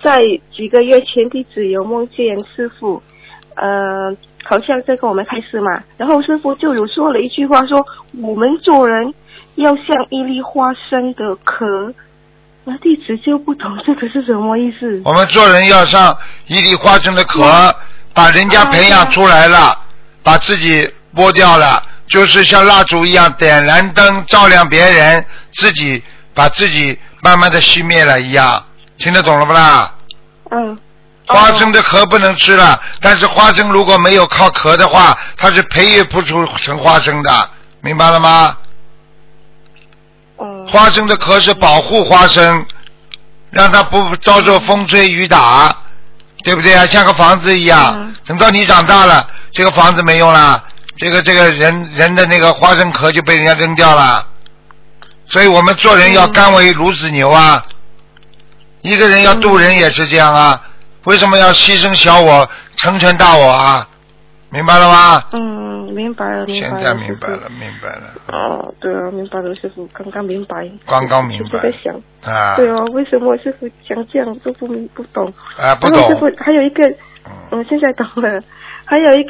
在几个月前，弟子有梦见师父，好像在跟我们开示嘛。然后师父就有说了一句话，说我们做人要像一粒花生的壳。那弟子就不懂这个是什么意思。 我们做人要像一粒花生的壳，把人家培养出来了，把自己剥掉了，就是像蜡烛一样点燃灯照亮别人，自己把自己慢慢的熄灭了一样。听得懂了不啦？花生的壳不能吃了，但是花生如果没有靠壳的话，它是培育不出成花生的，明白了吗？花生的壳是保护花生，让它不遭受风吹雨打，对不对啊？像个房子一样，等到你长大了，这个房子没用了，这个人的那个花生壳就被人家扔掉了。所以我们做人要甘为孺子牛啊，一个人要渡人也是这样啊，为什么要牺牲小我成全大我啊？明白了吗？ 明白了。 现在明白了。 对啊，明白了，师父，刚刚明白。 刚明白。 就在想啊。 对哦，为什么师父讲这样都不懂？ 不懂。 师父还有一个，现在懂了，还有一个。